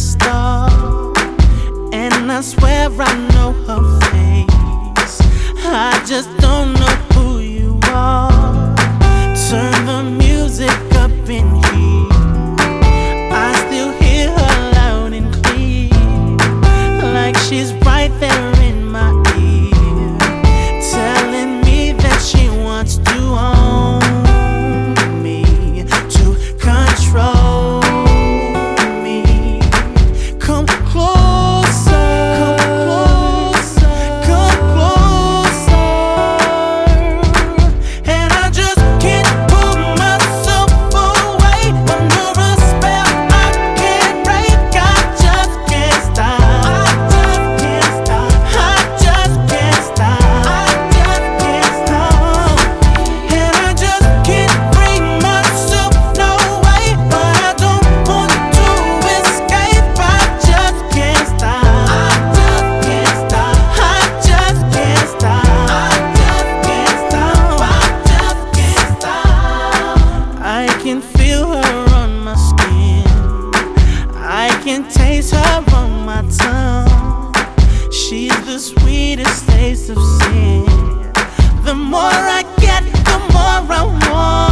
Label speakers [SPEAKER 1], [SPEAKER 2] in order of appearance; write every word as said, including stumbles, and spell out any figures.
[SPEAKER 1] star, and I swear I know her face. I just don't know who you are. Turn the music up in here. I still hear her loud and clear, like she's right there in my ear, telling me that she wants to own me, to control me. Come closer, come closer, come closer, and I just can't pull myself away. Under a spell I can't break. I just can't stop. I just can't stop. I just can't stop. I just can't stop. And I just can't bring myself no way. But I don't want to escape. I just can't stop. I just can't stop. I just can't stop. I just can't stop. I just can't stop. I can feel her on my skin. I can taste her on my tongue. She's the sweetest taste of sin. The more I get, the more I want.